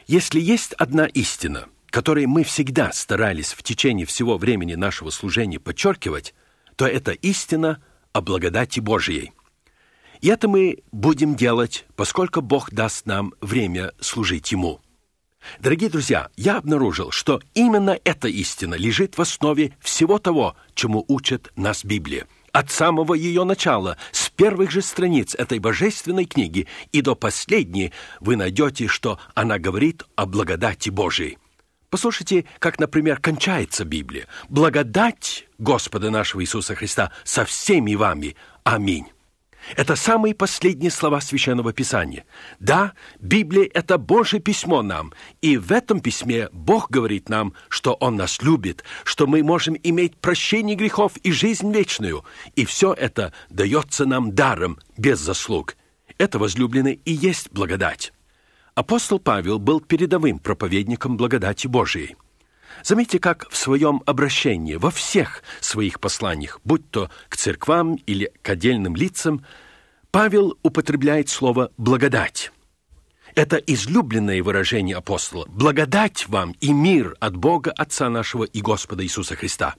Если есть одна истина, которой мы всегда старались в течение всего времени нашего служения подчеркивать, то это истина о благодати Божией. И это мы будем делать, поскольку Бог даст нам время служить Ему. Дорогие друзья, я обнаружил, что именно эта истина лежит в основе всего того, чему учит нас Библия. От самого ее начала, с первых же страниц этой божественной книги и до последней, вы найдете, что она говорит о благодати Божией. Послушайте, как, например, кончается Библия. «Благодать Господа нашего Иисуса Христа со всеми вами. Аминь». Это самые последние слова Священного Писания. Да, Библия – это Божье письмо нам, и в этом письме Бог говорит нам, что Он нас любит, что мы можем иметь прощение грехов и жизнь вечную, и все это дается нам даром, без заслуг. Это, возлюбленные, и есть благодать. Апостол Павел был передовым проповедником благодати Божией. Заметьте, как в своем обращении, во всех своих посланиях, будь то к церквам или к отдельным лицам, Павел употребляет слово «благодать». Это излюбленное выражение апостола «благодать вам и мир от Бога Отца нашего и Господа Иисуса Христа».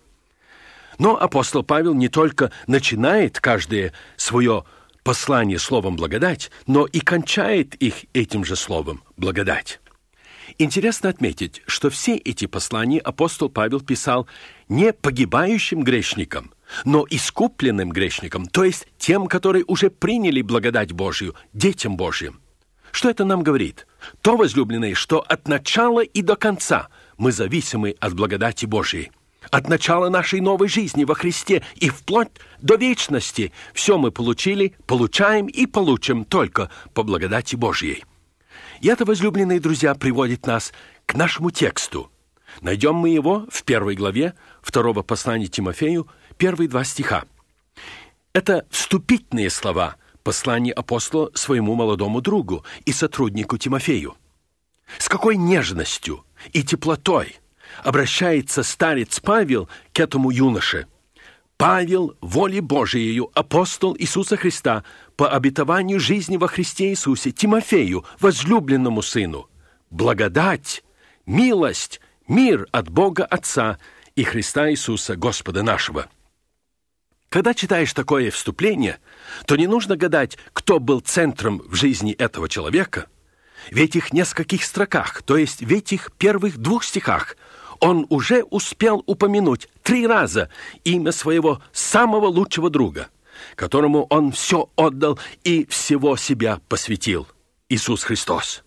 Но апостол Павел не только начинает каждое свое послание словом «благодать», но и кончает их этим же словом «благодать». Интересно отметить, что все эти послания апостол Павел писал не погибающим грешникам, но искупленным грешникам, то есть тем, которые уже приняли благодать Божию, детям Божьим. Что это нам говорит? То, возлюбленные, что от начала и до конца мы зависимы от благодати Божией. От начала нашей новой жизни во Христе и вплоть до вечности все мы получили, получаем и получим только по благодати Божьей. И это, возлюбленные друзья, приводит нас к нашему тексту. Найдем мы его в 1 главе 2 послания Тимофею, первые 2 стиха. Это вступительные слова послания апостола своему молодому другу и сотруднику Тимофею. С какой нежностью и теплотой обращается старец Павел к этому юноше. Павел, волей Божией, апостол Иисуса Христа, по обетованию жизни во Христе Иисусе, Тимофею, возлюбленному сыну, благодать, милость, мир от Бога Отца и Христа Иисуса, Господа нашего. Когда читаешь такое вступление, то не нужно гадать, кто был центром в жизни этого человека. В этих нескольких строках, то есть в этих первых 2 стихах, он уже успел упомянуть 3 раза имя своего самого лучшего друга, которому он все отдал и всего себя посвятил – Иисус Христос.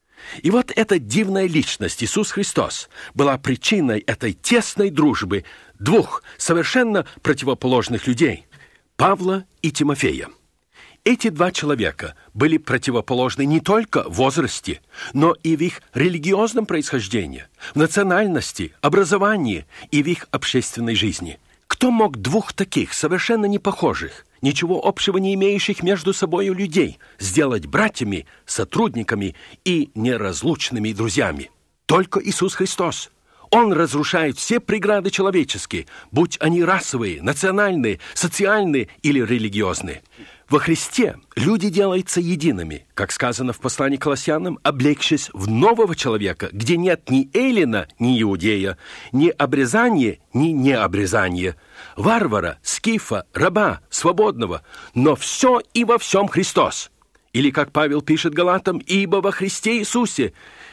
И вот эта дивная личность, Иисус Христос, была причиной этой тесной дружбы 2 совершенно противоположных людей – Павла и Тимофея. Эти 2 человека были противоположны не только в возрасте, но и в их религиозном происхождении, в национальности, образовании и в их общественной жизни. Кто мог 2 таких, совершенно не похожих, ничего общего не имеющих между собой людей, сделать братьями, сотрудниками и неразлучными друзьями? Только Иисус Христос. Он разрушает все преграды человеческие, будь они расовые, национальные, социальные или религиозные. Во Христе люди делаются едиными, как сказано в послании к Колоссянам, облегшись в нового человека, где нет ни эллина, ни иудея, ни обрезания, ни необрезания, варвара, скифа, раба, свободного, но все и во всем Христос. Или, как Павел пишет Галатам, «Ибо во Христе Иисусе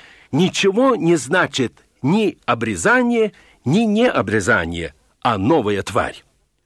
ничего не значит ни обрезание, ни необрезание, а новая тварь».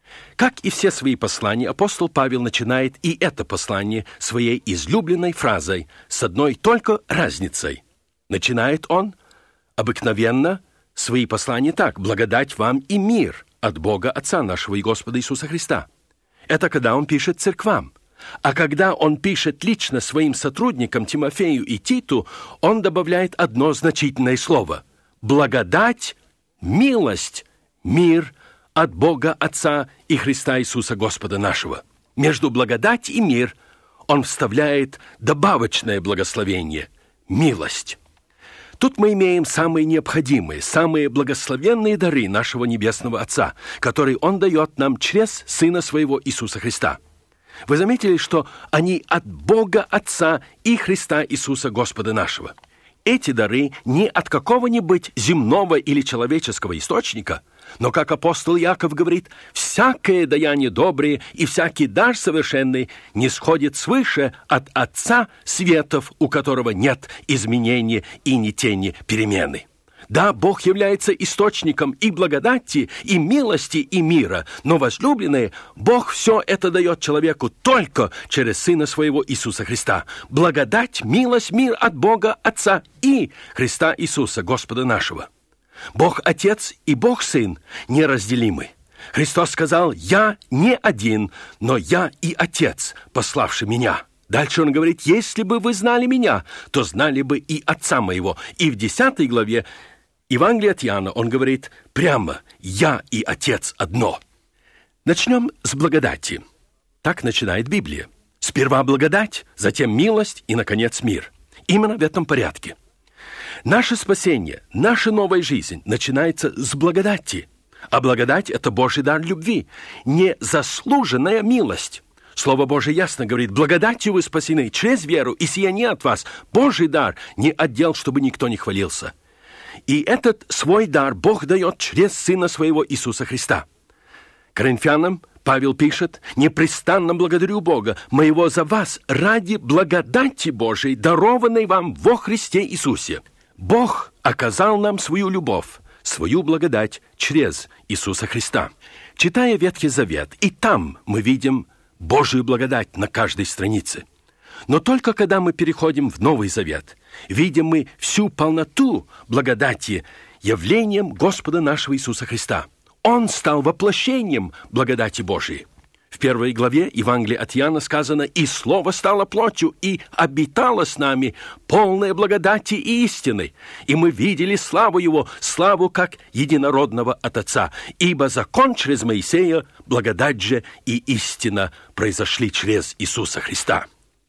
Как и все свои послания, апостол Павел начинает и это послание своей излюбленной фразой с одной только разницей. Начинает он обыкновенно свои послания так: «Благодать вам и мир от Бога Отца нашего и Господа Иисуса Христа». Это когда он пишет церквам. А когда он пишет лично своим сотрудникам Тимофею и Титу, он добавляет одно значительное слово: «Благодать, милость, мир от Бога Отца и Христа Иисуса Господа нашего». Между благодать и мир он вставляет добавочное благословение – милость. Тут мы имеем самые необходимые, самые благословенные дары нашего Небесного Отца, которые Он дает нам через Сына Своего Иисуса Христа. Вы заметили, что они от Бога Отца и Христа Иисуса Господа нашего. эти дары не от какого-нибудь земного или человеческого источника, но, как апостол Иаков говорит, «всякое даяние доброе и всякий дар совершенный не сходит свыше от Отца светов, у которого нет изменения и ни тени перемены». Да, Бог является источником и благодати, и милости, и мира, но, возлюбленные, Бог все это дает человеку только через Сына Своего Иисуса Христа. Благодать, милость, мир от Бога Отца и Христа Иисуса, Господа нашего. Бог Отец и Бог Сын неразделимы. Христос сказал: «Я не один, но я и Отец, пославший меня». Дальше он говорит: «Если бы вы знали меня, то знали бы и Отца моего». И в 10 главе Евангелия от Иоанна он говорит прямо: «Я и Отец одно». Начнем с благодати. Так начинает Библия. Сперва благодать, затем милость и, наконец, мир. Именно в этом порядке. Наше спасение, наша новая жизнь начинается с благодати. А благодать – это Божий дар любви, незаслуженная милость. Слово Божие ясно говорит: «Благодатью вы спасены через веру, и сия не от вас, Божий дар, не отдел, чтобы никто не хвалился». И этот свой дар Бог дает через Сына Своего Иисуса Христа. Коринфянам Павел пишет: «Непрестанно благодарю Бога моего за вас ради благодати Божией, дарованной вам во Христе Иисусе». Бог оказал нам свою любовь, свою благодать через Иисуса Христа. Читая Ветхий Завет, и там мы видим Божию благодать на каждой странице. Но только когда мы переходим в Новый Завет, видим мы всю полноту благодати явлением Господа нашего Иисуса Христа. Он стал воплощением благодати Божией. В 1 главе Евангелия от Иоанна сказано: «И Слово стало плотью, и обитало с нами, полное благодати и истины. И мы видели славу Его, славу как единородного от Отца. Ибо закон через Моисея, благодать же и истина произошли через Иисуса Христа».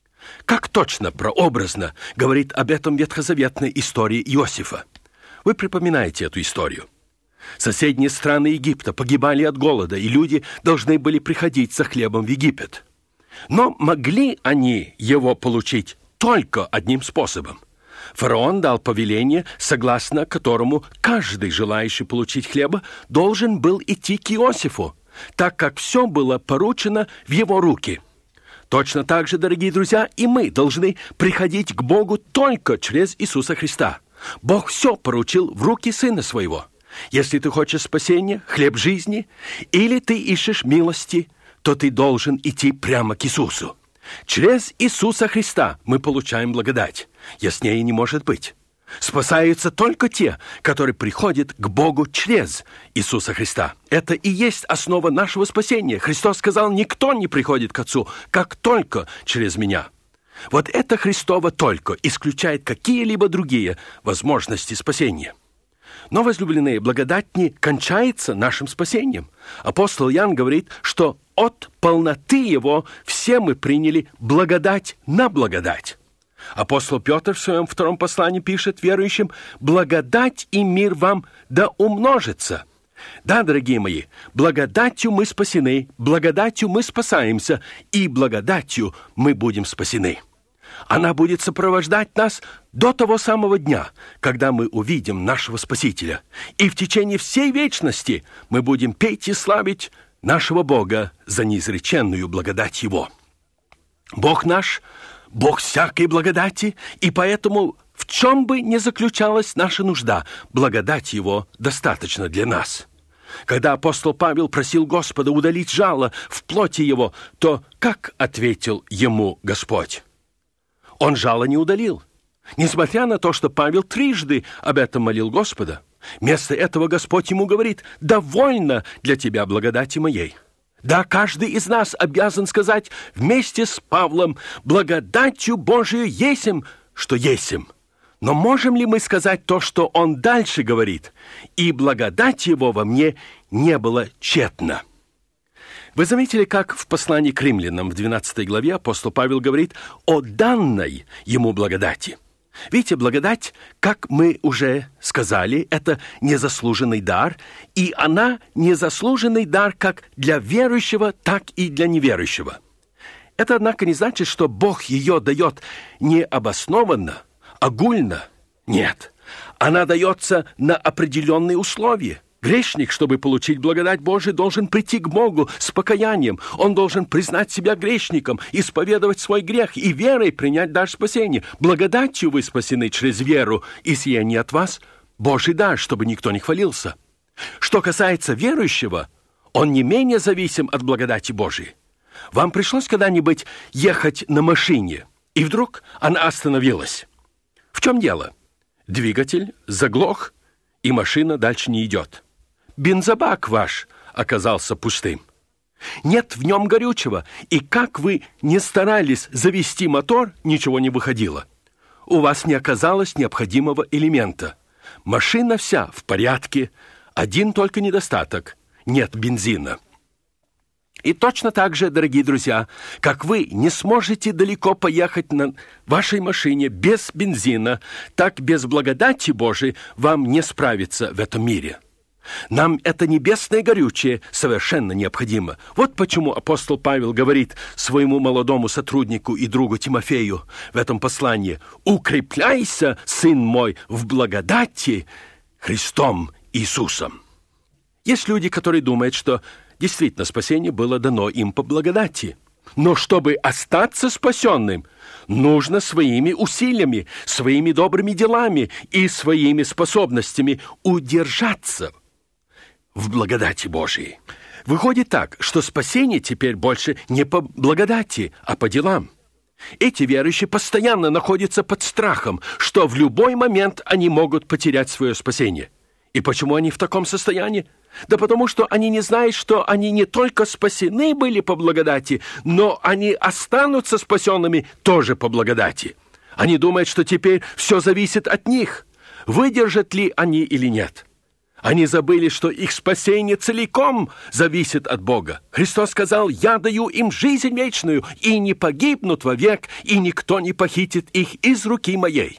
Как точно, прообразно говорит об этом ветхозаветной истории Иосифа. Вы припоминаете эту историю. Соседние страны Египта погибали от голода, и люди должны были приходить за хлебом в Египет. Но могли они его получить только одним способом. Фараон дал повеление, согласно которому каждый, желающий получить хлеба, должен был идти к Иосифу, так как все было поручено в его руки. Точно так же, дорогие друзья, и мы должны приходить к Богу только через Иисуса Христа. Бог все поручил в руки Сына Своего. Если ты хочешь спасения, хлеб жизни, или ты ищешь милости, то ты должен идти прямо к Иисусу. Через Иисуса Христа мы получаем благодать. Яснее не может быть. Спасаются только те, которые приходят к Богу через Иисуса Христа. Это и есть основа нашего спасения. Христос сказал: «Никто не приходит к Отцу, как только через Меня». Вот это Христово «только» исключает какие-либо другие возможности спасения. Но, возлюбленные, благодать не кончается нашим спасением. Апостол Иоанн говорит, что от полноты Его все мы приняли благодать на благодать. Апостол Петр в своем 2 послании пишет верующим: «Благодать и мир вам да умножится». Да, дорогие мои, благодатью мы спасены, благодатью мы спасаемся, и благодатью мы будем спасены. Она будет сопровождать нас до того самого дня, когда мы увидим нашего Спасителя. И в течение всей вечности мы будем петь и славить нашего Бога за неизреченную благодать Его. Бог наш — Бог всякой благодати, и поэтому в чем бы ни заключалась наша нужда, благодать Его достаточно для нас. Когда апостол Павел просил Господа удалить жало в плоти его, то как ответил ему Господь? Он жало не удалил, несмотря на то, что Павел трижды об этом молил Господа. Вместо этого Господь ему говорит: «Довольно для тебя благодати моей». Да, каждый из нас обязан сказать вместе с Павлом: «Благодатью Божию есим, что есим». Но можем ли мы сказать то, что он дальше говорит: «И благодать его во мне не было тщетна»? Вы заметили, как в послании к римлянам в 12 главе апостол Павел говорит о данной ему благодати. Видите, благодать, как мы уже сказали, это незаслуженный дар, и она незаслуженный дар как для верующего, так и для неверующего. Это, однако, не значит, что Бог ее дает необоснованно, огульно. Нет, она дается на определенные условия. Грешник, чтобы получить благодать Божию, должен прийти к Богу с покаянием. Он должен признать себя грешником, исповедовать свой грех и верой принять дар спасения. Благодатью вы спасены через веру, и сие не от вас, Божий дар, чтобы никто не хвалился. Что касается верующего, он не менее зависим от благодати Божией. Вам пришлось когда-нибудь ехать на машине, и вдруг она остановилась? В чем дело? Двигатель заглох, и машина дальше не идет. Бензобак ваш оказался пустым. Нет в нем горючего, и как вы не старались завести мотор, ничего не выходило. У вас не оказалось необходимого элемента. Машина вся в порядке, один только недостаток – нет бензина. И точно так же, дорогие друзья, как вы не сможете далеко поехать на вашей машине без бензина, так без благодати Божией вам не справиться в этом мире. Нам это небесное горючее совершенно необходимо. Вот почему апостол Павел говорит своему молодому сотруднику и другу Тимофею в этом послании: «Укрепляйся, сын мой, в благодати Христом Иисусом». Есть люди, которые думают, что действительно спасение было дано им по благодати. Но чтобы остаться спасенным, нужно своими усилиями, своими добрыми делами и своими способностями удержаться в благодати Божией. Выходит так, что спасение теперь больше не по благодати, а по делам. Эти верующие постоянно находятся под страхом, что в любой момент они могут потерять свое спасение. И почему они в таком состоянии? Да потому что они не знают, что они не только спасены были по благодати, но они останутся спасенными тоже по благодати. Они думают, что теперь все зависит от них, выдержат ли они или нет. Они забыли, что их спасение целиком зависит от Бога. Христос сказал: «Я даю им жизнь вечную, и не погибнут вовек, и никто не похитит их из руки моей».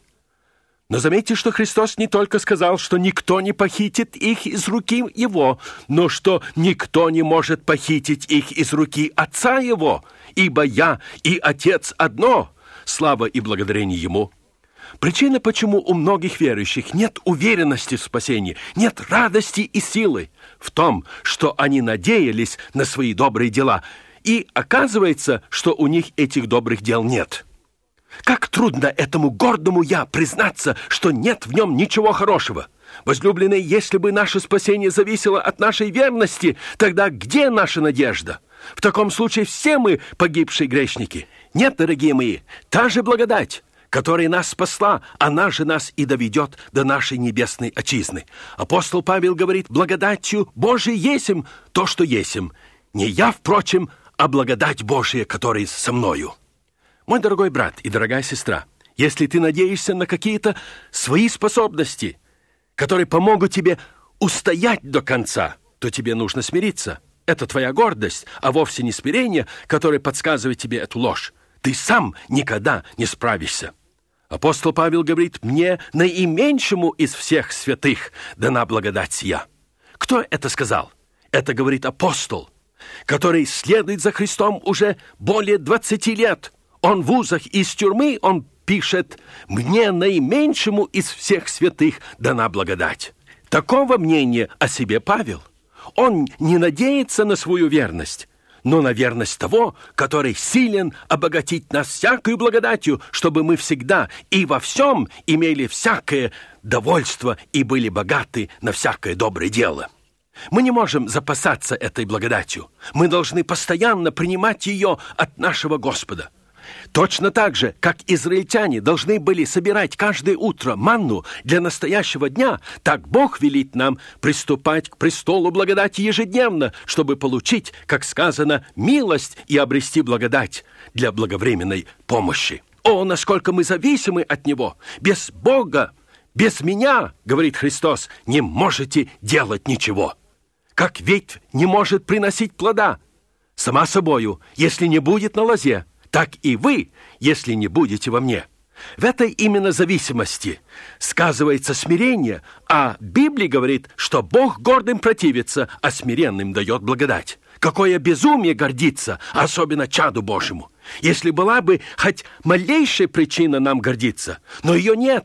Но заметьте, что Христос не только сказал, что никто не похитит их из руки Его, но что никто не может похитить их из руки Отца Его, ибо я и Отец одно, слава и благодарение Ему. Причина, почему у многих верующих нет уверенности в спасении, нет радости и силы, в том, что они надеялись на свои добрые дела, и оказывается, что у них этих добрых дел нет. Как трудно этому гордому «я» признаться, что нет в нем ничего хорошего. Возлюбленные, если бы наше спасение зависело от нашей верности, тогда где наша надежда? В таком случае все мы погибшие грешники. Нет, дорогие мои, та же благодать, которая нас спасла, она же нас и доведет до нашей небесной отчизны. Апостол Павел говорит: «Благодатью Божией есмь то, что есмь. Не я, впрочем, а благодать Божия, которая со мною». Мой дорогой брат и дорогая сестра, если ты надеешься на какие-то свои способности, которые помогут тебе устоять до конца, то тебе нужно смириться. Это твоя гордость, а вовсе не смирение, которое подсказывает тебе эту ложь. Ты сам никогда не справишься. Апостол Павел говорит: «Мне, наименьшему из всех святых, дана благодать сия». Кто это сказал? Это говорит апостол, который следует за Христом уже более 20 лет. Он в узах из тюрьмы, он пишет: «Мне, наименьшему из всех святых, дана благодать». Такого мнения о себе Павел. Он не надеется на свою верность, но на верность того, который силен обогатить нас всякою благодатью, чтобы мы всегда и во всем имели всякое довольство и были богаты на всякое доброе дело. Мы не можем запасаться этой благодатью. Мы должны постоянно принимать ее от нашего Господа. Точно так же, как израильтяне должны были собирать каждое утро манну для настоящего дня, так Бог велит нам приступать к престолу благодати ежедневно, чтобы получить, как сказано, милость и обрести благодать для благовременной помощи. О, насколько мы зависимы от Него! Без Бога, без меня, говорит Христос, не можете делать ничего. Как ветвь не может приносить плода, сама собою, если не будет на лозе, так и вы, если не будете во мне. В этой именно зависимости сказывается смирение, а Библия говорит, что Бог гордым противится, а смиренным дает благодать. Какое безумие гордиться, особенно чаду Божьему. Если была бы хоть малейшая причина нам гордиться, но ее нет.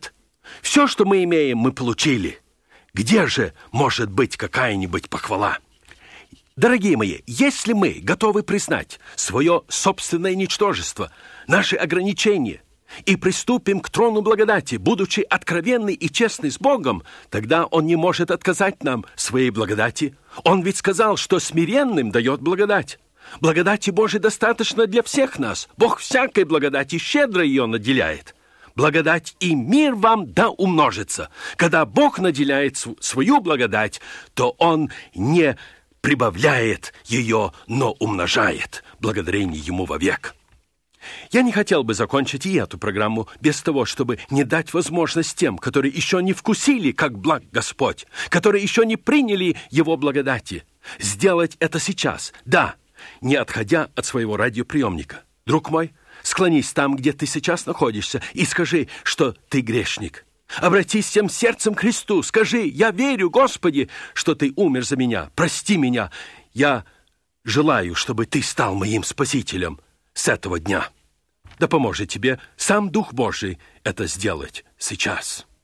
Все, что мы имеем, мы получили. Где же может быть какая-нибудь похвала? Дорогие мои, если мы готовы признать свое собственное ничтожество, наши ограничения, и приступим к трону благодати, будучи откровенны и честны с Богом, тогда Он не может отказать нам своей благодати. Он ведь сказал, что смиренным дает благодать. Благодати Божией достаточно для всех нас. Бог всякой благодати щедро ее наделяет. Благодать и мир вам да умножится. Когда Бог наделяет свою благодать, то Он не прибавляет ее, но умножает. Благодарение Ему вовек. Я не хотел бы закончить и эту программу без того, чтобы не дать возможность тем, которые еще не вкусили, как благ Господь, которые еще не приняли Его благодати, сделать это сейчас, да, не отходя от своего радиоприемника. Друг мой, склонись там, где ты сейчас находишься, и скажи, что ты грешник. Обратись всем сердцем к Христу, скажи: «Я верю, Господи, что Ты умер за меня, прости меня, я желаю, чтобы Ты стал моим Спасителем с этого дня». Да поможет тебе сам Дух Божий это сделать сейчас.